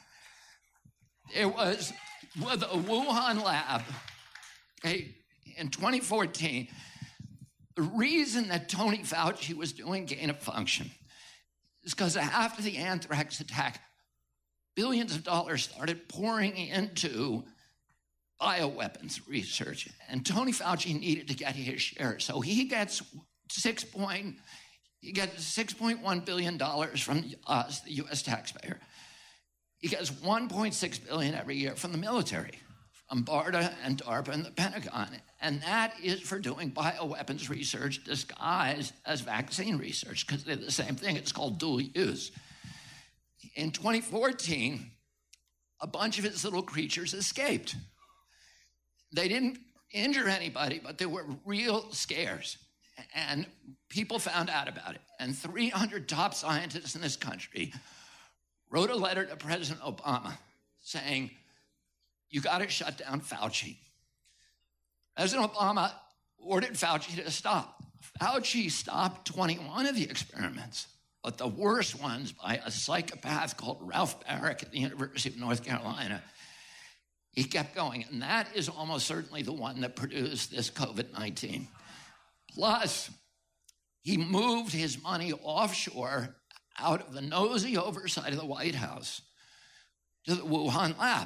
It was with a Wuhan lab, okay, in twenty fourteen. The reason that Tony Fauci was doing gain of function is because after the anthrax attack, billions of dollars started pouring into bioweapons research, and Tony Fauci needed to get his share. So he gets six point, he gets six point one billion dollars from us, the U S taxpayer. He gets one point six billion dollars every year from the military, from BARDA and DARPA and the Pentagon. And that is for doing bioweapons research disguised as vaccine research, because they're the same thing. It's called dual use. In twenty fourteen, a bunch of his little creatures escaped. They didn't injure anybody, but they were real scares. And people found out about it. And three hundred top scientists in this country wrote a letter to President Obama saying, you got to shut down Fauci. President Obama ordered Fauci to stop. Fauci stopped twenty-one of the experiments, but the worst ones by a psychopath called Ralph Barrick at the University of North Carolina. He kept going, and that is almost certainly the one that produced this COVID nineteen. Plus, he moved his money offshore out of the nosy oversight of the White House to the Wuhan lab.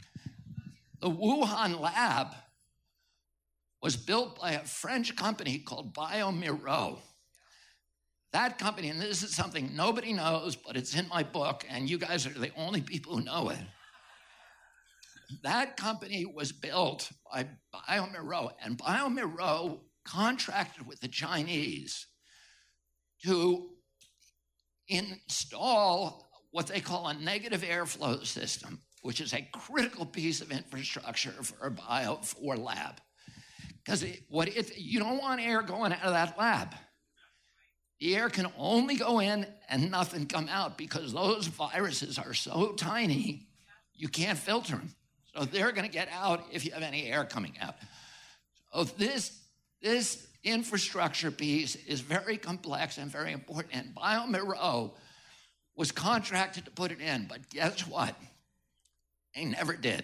The Wuhan lab was built by a French company called BioMiro. That company, and this is something nobody knows, but it's in my book, and you guys are the only people who know it. That company was built by BioMiro, and BioMiro contracted with the Chinese to install what they call a negative airflow system, which is a critical piece of infrastructure for a bio for lab. Because what if you don't want air going out of that lab. The air can only go in and nothing come out, because those viruses are so tiny, you can't filter them. So they're going to get out if you have any air coming out. So this, this infrastructure piece is very complex and very important. And BioMiro was contracted to put it in, but guess what? They never did.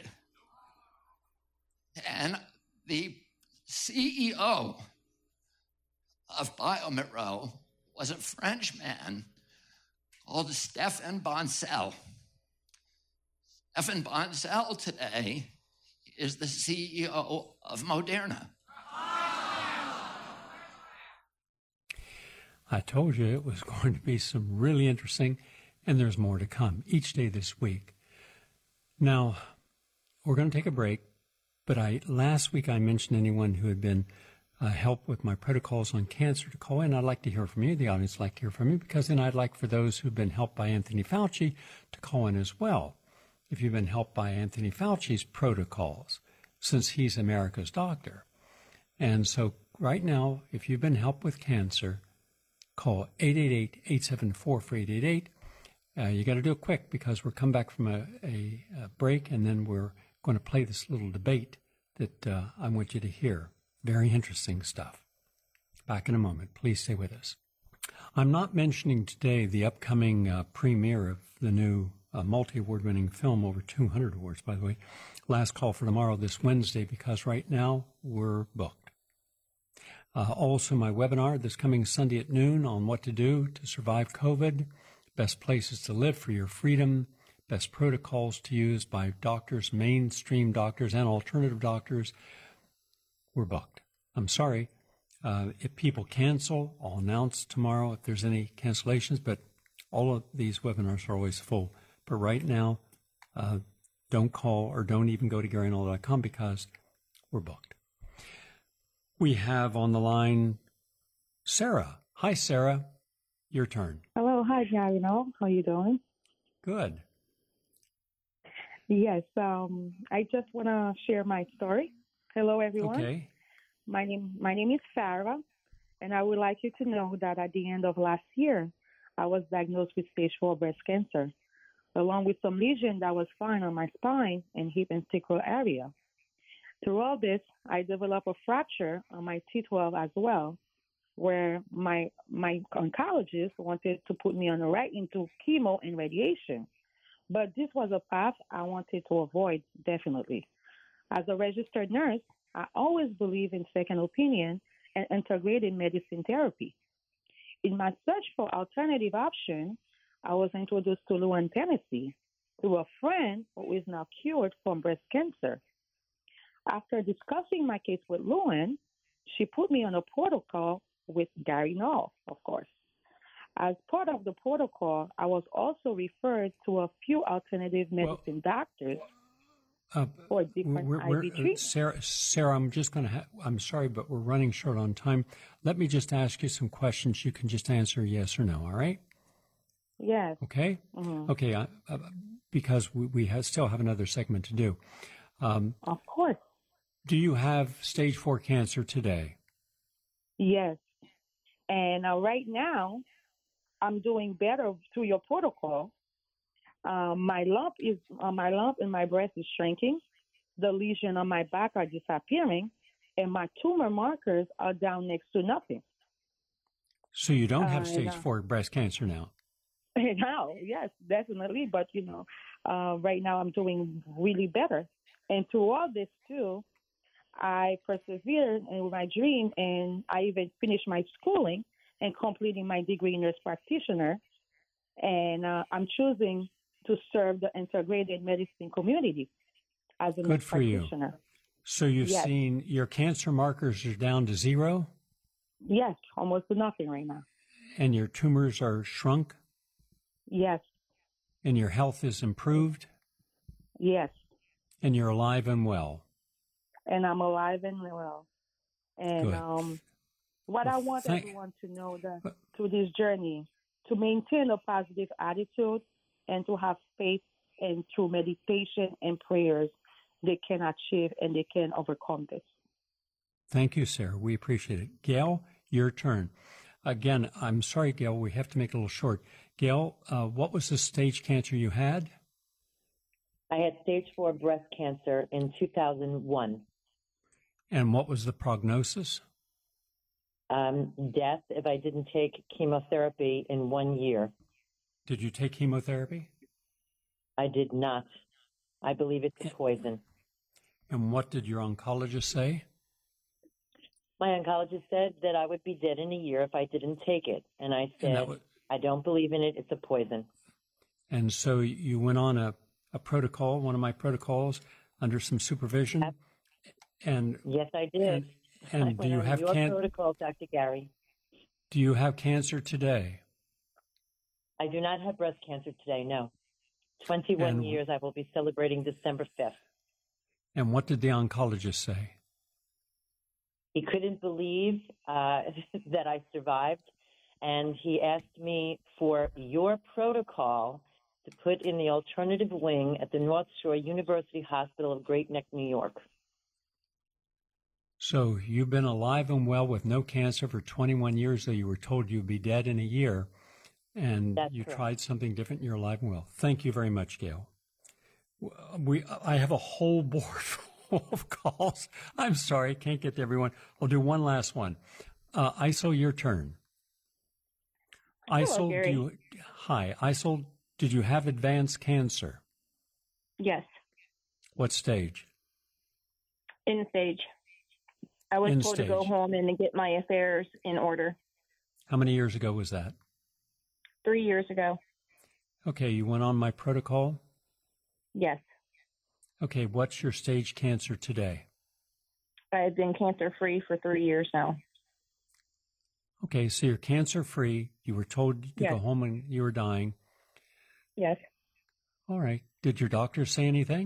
And the C E O of BioMiro was a French man called Stéphane Bancel. Stéphane Bancel today is the C E O of Moderna. I told you it was going to be some really interesting, and there's more to come each day this week. Now, we're going to take a break, but I last week I mentioned anyone who had been uh, help with my protocols on cancer to call in. I'd like to hear from you. The audience would like to hear from you, because then I'd like for those who've been helped by Anthony Fauci to call in as well. if you've been helped by Anthony Fauci's protocols, since he's America's doctor. And so right now, if you've been helped with cancer, call eight eight eight, eight seven four, four eight eight eight. Uh, you got to do it quick because we're coming back from a, a, a break, and then we're going to play this little debate that uh, I want you to hear. Very interesting stuff. Back in a moment. Please stay with us. I'm not mentioning today the upcoming uh, premiere of the new uh, multi-award winning film, over two hundred awards, by the way. Last call for tomorrow, this Wednesday, because right now we're booked. Uh, also, my webinar this coming Sunday at noon on what to do to survive COVID, best places to live for your freedom, best protocols to use by doctors, mainstream doctors, and alternative doctors. We're booked. I'm sorry. Uh, if people cancel, I'll announce tomorrow if there's any cancellations, but all of these webinars are always full. But right now, uh, don't call or don't even go to Gary Null dot com because we're booked. We have on the line Sarah. Hi, Sarah. Your turn. Hello. Hi, Gary Null. How are you doing? Good. Yes. Um, I just want to share my story. Hello, everyone. Okay. My name, my name is Farah, and I would like you to know that at the end of last year, I was diagnosed with stage four breast cancer, along with some lesion that was found on my spine and hip and sacral area. Through all this, I developed a fracture on my T twelve as well, where my my oncologist wanted to put me on the right into chemo and radiation. But this was a path I wanted to avoid, definitely. As a registered nurse, I always believe in second opinion and integrated medicine therapy. In my search for alternative options, I was introduced to Luan, Tennessee, through a friend who is now cured from breast cancer. After discussing my case with Luan, she put me on a protocol with Gary Null, of course. As part of the protocol, I was also referred to a few alternative medicine well, doctors uh, for different we're, I V we're, treatments. Sarah, Sarah, I'm just going to ha- I'm sorry, but we're running short on time. Let me just ask you some questions. You can just answer yes or no, all right? Yes. Okay? Mm-hmm. Okay, uh, uh, because we, we have, still have another segment to do. Um, of course. Do you have stage four cancer today? Yes. And uh, right now, I'm doing better through your protocol. Um, my lump is uh, my lump in my breast is shrinking. The lesion on my back are disappearing, and my tumor markers are down next to nothing. So you don't have uh, stage uh, four breast cancer now? Now, yes, definitely. But you know, uh, right now I'm doing really better. And through all this too, I persevered in my dream, and I even finished my schooling and completing my degree in nurse practitioner. And uh, I'm choosing to serve the integrated medicine community as a Good nurse for practitioner. You. So you've yes. seen your cancer markers are down to zero? Yes, almost to nothing right now. And your tumors are shrunk? Yes. And your health is improved? Yes. And you're alive and well? And I'm alive and well. And Good. um, what well, I want thank- everyone to know that through this journey, to maintain a positive attitude and to have faith, and through meditation and prayers, they can achieve and they can overcome this. Thank you, Sarah. We appreciate it. Gail, your turn. Again, I'm sorry, Gail, we have to make it a little short. Gail, uh, what was the stage cancer you had? I had stage four breast cancer in two thousand one. And what was the prognosis? Um, death if I didn't take chemotherapy in one year. Did you take chemotherapy? I did not. I believe it's a poison. And what did your oncologist say? My oncologist said that I would be dead in a year if I didn't take it. And I said, and was, I don't believe in it. It's a poison. And so you went on a, a protocol, one of my protocols, under some supervision? Yep. And yes, I did. And, and I do you have your cancer? protocol, Doctor Gary. Do you have cancer today? I do not have breast cancer today, no. twenty-one and, years. I will be celebrating December fifth. And what did the oncologist say? He couldn't believe uh, that I survived, and he asked me for your protocol to put in the alternative wing at the North Shore University Hospital of Great Neck, New York. So you've been alive and well with no cancer for twenty-one years, though you were told you'd be dead in a year, and That's you correct. tried something different and you're alive and well. Thank you very much, Gail. We, I have a whole board full of calls. I'm sorry, I can't get to everyone. I'll do one last one. Uh, Isol, your turn. Hello, Isol, Gary. do you, hi, Isol, did you have advanced cancer? Yes, What stage? in stage. I was In told to go stage. home and to get my affairs in order How many years ago was that? three years ago. Okay, you went on my protocol. Yes, Okay, what's your stage cancer today? I have been cancer free for three years now. Okay, so you're cancer free. You were told to Yes. go home and you were dying. Yes, All right. Did your doctor say anything?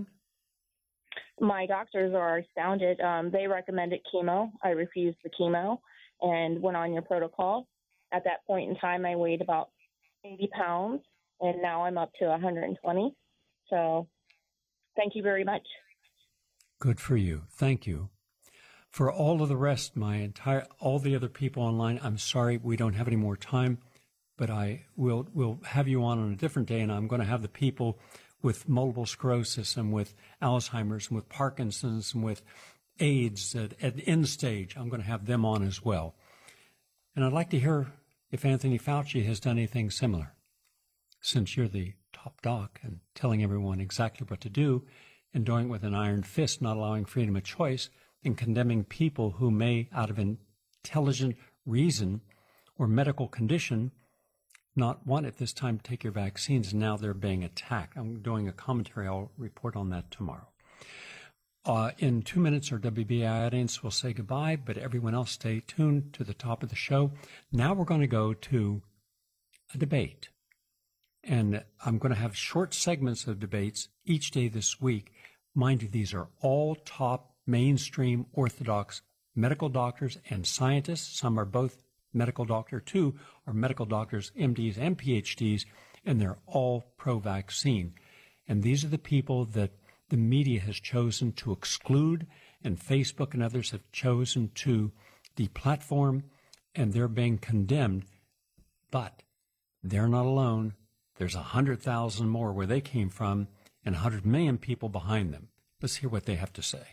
my doctors are astounded. Um, they recommended chemo. I refused the chemo and went on your protocol. At that point in time, I weighed about eighty pounds, and now I'm up to one hundred twenty. So thank you very much. Good for you. Thank you. For all of the rest, my entire, all the other people online, I'm sorry we don't have any more time, but I will will have you on on a different day, and I'm going to have the people with multiple sclerosis and with Alzheimer's and with Parkinson's and with AIDS at, at end stage. I'm going to have them on as well. And I'd like to hear if Anthony Fauci has done anything similar, since you're the top doc and telling everyone exactly what to do and doing it with an iron fist, not allowing freedom of choice and condemning people who may, out of intelligent reason or medical condition, not want at this time to take your vaccines, and now they're being attacked. I'm doing a commentary. I'll report on that tomorrow. Uh, in two minutes, our W B I audience will say goodbye, but everyone else stay tuned to the top of the show. Now we're going to go to a debate. And I'm going to have short segments of debates each day this week. Mind you, these are all top mainstream orthodox medical doctors and scientists. Some are both medical doctor, two are medical doctors, M Ds and P H Ds, and they're all pro-vaccine. And these are the people that the media has chosen to exclude, and Facebook and others have chosen to deplatform, and they're being condemned. But they're not alone. There's one hundred thousand more where they came from and one hundred million people behind them. Let's hear what they have to say.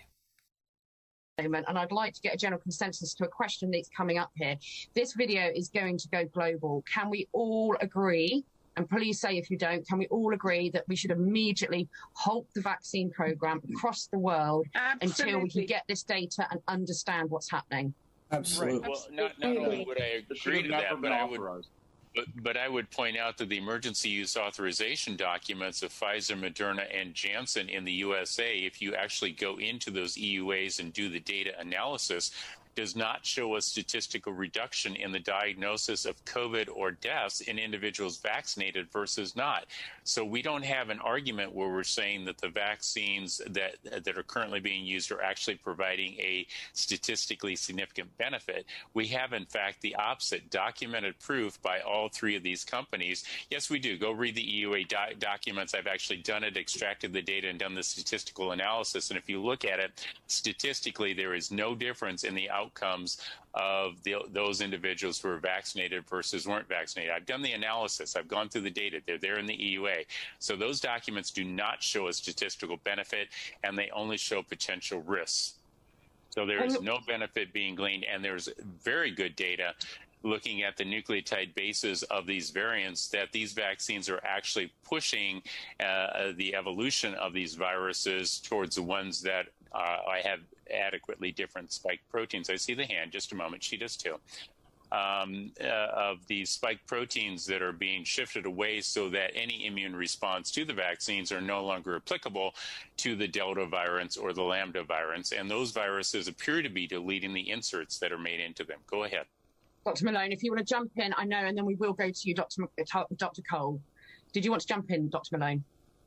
And I'd like to get a general consensus to a question that's coming up here. This video is going to go global. Can we all agree, and please say if you don't, can we all agree that we should immediately halt the vaccine program across the world Absolutely. until we can get this data and understand what's happening? Absolutely. Right. Well, not, not only would I agree to that, but I would, but, but I would point out that the emergency use authorization documents of Pfizer, Moderna, and Janssen in the U S A, if you actually go into those E U As and do the data analysis, does not show a statistical reduction in the diagnosis of COVID or deaths in individuals vaccinated versus not. So we don't have an argument where we're saying that the vaccines that that are currently being used are actually providing a statistically significant benefit. We have, in fact, the opposite, documented proof by all three of these companies. Yes, we do. Go read the E U A do- documents. I've actually done it, extracted the data, and done the statistical analysis. And if you look at it, statistically, there is no difference in the outcome outcomes of the, those individuals who are vaccinated versus weren't vaccinated. I've done the analysis. I've gone through the data. They're there in the E U A. So those documents do not show a statistical benefit, and they only show potential risks. So there is no benefit being gleaned, and there's very good data looking at the nucleotide bases of these variants that these vaccines are actually pushing uh, the evolution of these viruses towards the ones that uh, I have adequately different spike proteins. I see the hand, just a moment. She does too. Um, uh, of these spike proteins that are being shifted away so that any immune response to the vaccines are no longer applicable to the Delta virus or the Lambda virus. And those viruses appear to be deleting the inserts that are made into them. Go ahead. Doctor Malone, if you want to jump in, I know, and then we will go to you, Doctor Doctor Cole. Did you want to jump in, Doctor Malone?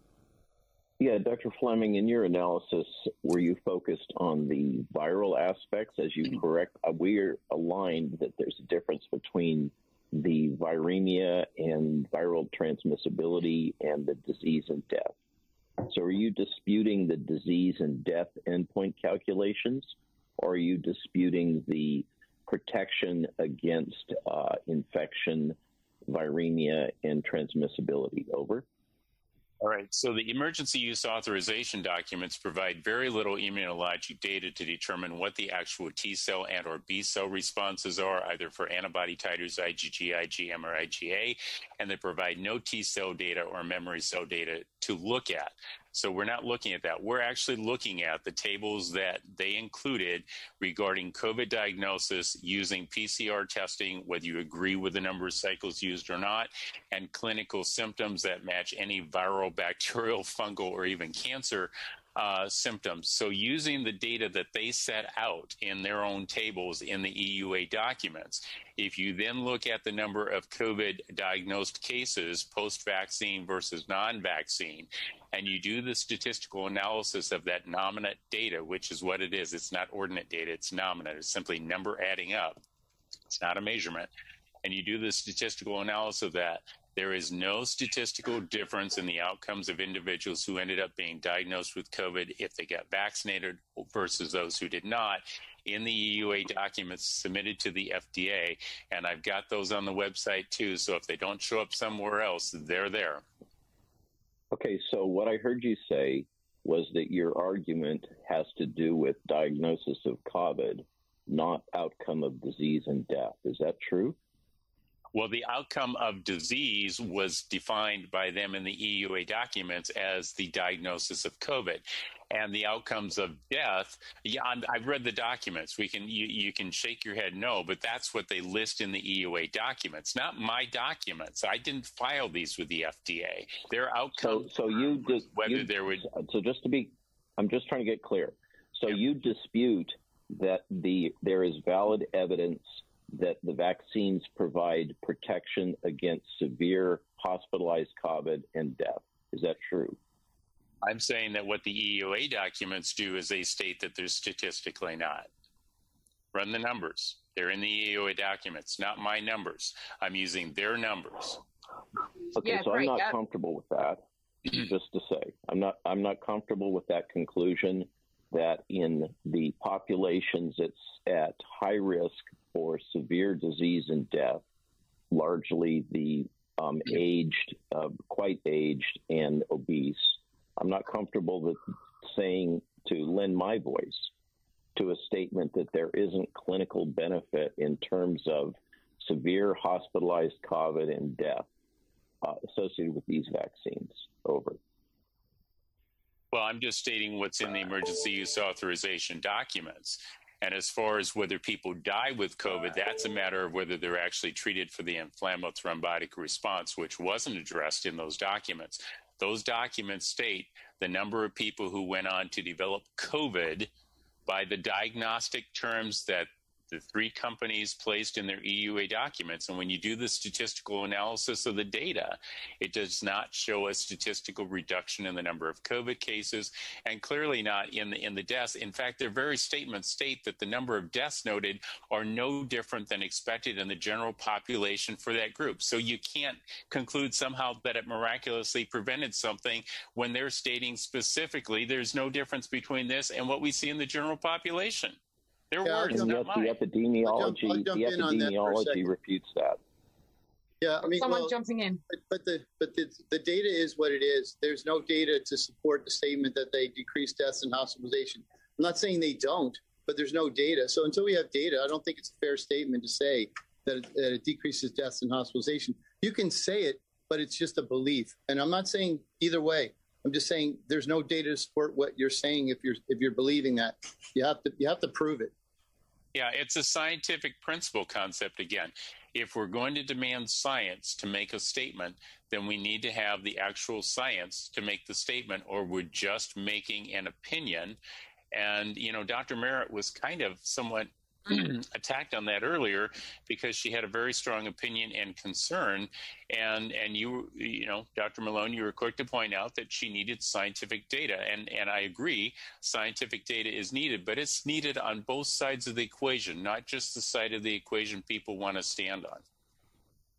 Yeah, Doctor Fleming, in your analysis, were you focused on the viral aspects? As you correct, uh, we're aligned that there's a difference between the viremia and viral transmissibility and the disease and death. So are you disputing the disease and death endpoint calculations, or are you disputing the protection against uh, infection, viremia, and transmissibility? Over. All right. So the emergency use authorization documents provide very little immunologic data to determine what the actual T cell and or B cell responses are, either for antibody titers, IgG, IgM, or IgA, and they provide no T cell data or memory cell data to look at. So we're not looking at that. We're actually looking at the tables that they included regarding COVID diagnosis using P C R testing, whether you agree with the number of cycles used or not, and clinical symptoms that match any viral, bacterial, fungal, or even cancer uh, symptoms. So using the data that they set out in their own tables in the E U A documents, if you then look at the number of COVID diagnosed cases post-vaccine versus non-vaccine, and you do the statistical analysis of that nominate data, which is what it is. It's not ordinate data. It's nominate. It's simply number adding up. It's not a measurement. And you do the statistical analysis of that. There is no statistical difference in the outcomes of individuals who ended up being diagnosed with COVID if they got vaccinated versus those who did not in the E U A documents submitted to the F D A. And I've got those on the website too. So if they don't show up somewhere else, they're there. Okay, so what I heard you say was that your argument has to do with diagnosis of COVID, not outcome of disease and death. Is that true? Well, the outcome of disease was defined by them in the E U A documents as the diagnosis of COVID. And the outcomes of death, yeah, I'm, I've read the documents. We can you, you can shake your head no, but that's what they list in the E U A documents, not my documents. I didn't file these with the F D A. Their outcomes. So, so you dis- whether you, there would. So just to be, I'm just trying to get clear. So you dispute that the there is valid evidence that the vaccines provide protection against severe hospitalized COVID and death. Is that true? I'm saying that what the E U A documents do is they state that they're statistically not. Run the numbers. They're in the E U A documents, not my numbers. I'm using their numbers. Okay, Yeah, so great. I'm not Uh, comfortable with that. Just to say, I'm not. I'm not comfortable with that conclusion that in the populations that's at high risk for severe disease and death, largely the um, aged, uh, quite aged, and obese. I'm not comfortable with saying to lend my voice to a statement that there isn't clinical benefit in terms of severe hospitalized COVID and death uh, associated with these vaccines. Over. Well, I'm just stating what's in the emergency use authorization documents. And as far as whether people die with COVID, that's a matter of whether they're actually treated for the inflammatory thrombotic response, which wasn't addressed in those documents. Those documents state the number of people who went on to develop COVID by the diagnostic terms that the three companies placed in their E U A documents. And when you do the statistical analysis of the data, it does not show a statistical reduction in the number of COVID cases, and clearly not in the, in the deaths. In fact, their very statements state that the number of deaths noted are no different than expected in the general population for that group. So you can't conclude somehow that it miraculously prevented something when they're stating specifically there's no difference between this and what we see in the general population. Their Yeah, words, And not yet mine. the epidemiology, I'll jump- I'll jump the in on that for a epidemiology second. refutes that. Yeah, I mean, Someone well, jumping in. but, but the but the, the data is what it is. There's no data to support the statement that they decrease deaths and hospitalization. I'm not saying they don't, but there's no data. So until we have data, I don't think it's a fair statement to say that it, that it decreases deaths and hospitalization. You can say it, but it's just a belief. And I'm not saying either way. I'm just saying there's no data to support what you're saying if you're if you're believing that. You have to you have to prove it. Yeah, it's a scientific principle concept again. If we're going to demand science to make a statement, then we need to have the actual science to make the statement, or we're just making an opinion. And, you know, Doctor Merritt was kind of somewhat attacked on that earlier because she had a very strong opinion and concern. And, and you, you know, Doctor Malone, you were quick to point out that she needed scientific data. And, and I agree, scientific data is needed, but it's needed on both sides of the equation, not just the side of the equation people want to stand on.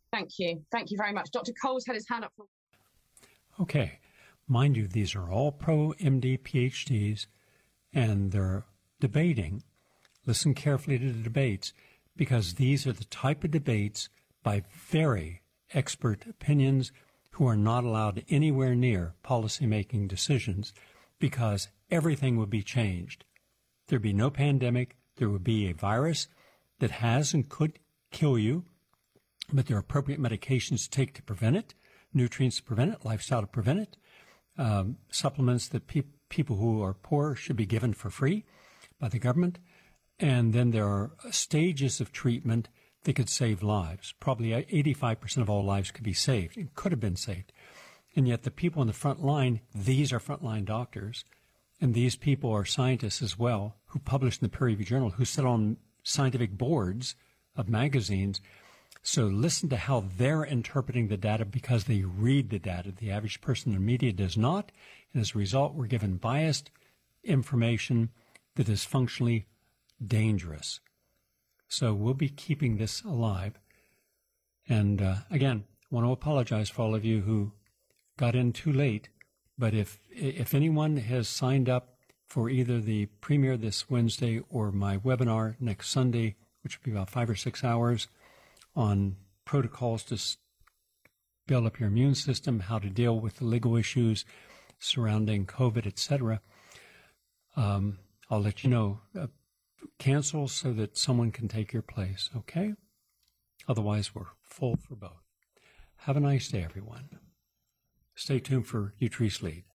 Thank you. Thank you very much. Doctor Cole's had his hand up for... Okay. Mind you, these are all pro-M D PhDs, and they're debating. Listen carefully to the debates, because these are the type of debates by very expert opinions who are not allowed anywhere near policymaking decisions, because everything would be changed. There'd be no pandemic. There would be a virus that has and could kill you, but there are appropriate medications to take to prevent it, nutrients to prevent it, lifestyle to prevent it, um, supplements that pe- people who are poor should be given for free by the government. And then there are stages of treatment that could save lives. Probably eighty-five percent of all lives could be saved and could have been saved. And yet the people on the front line, these are frontline doctors, and these people are scientists as well, who publish in the peer-reviewed journal, who sit on scientific boards of magazines. So listen to how they're interpreting the data, because they read the data. The average person in the media does not. And as a result, we're given biased information that is functionally dangerous. So we'll be keeping this alive. And uh, again, I want to apologize for all of you who got in too late. But if if anyone has signed up for either the premiere this Wednesday or my webinar next Sunday, which will be about five or six hours on protocols to build up your immune system, how to deal with the legal issues surrounding COVID, et cetera, um, I'll let you know. Uh, cancel so that someone can take your place, okay? Otherwise, we're full for both. Have a nice day, everyone. Stay tuned for Utrice Lead.